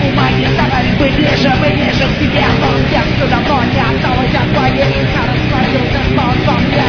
满眼大概会烈士没烈士，即便方向就让大家找一下关于你看的酸就能放方言。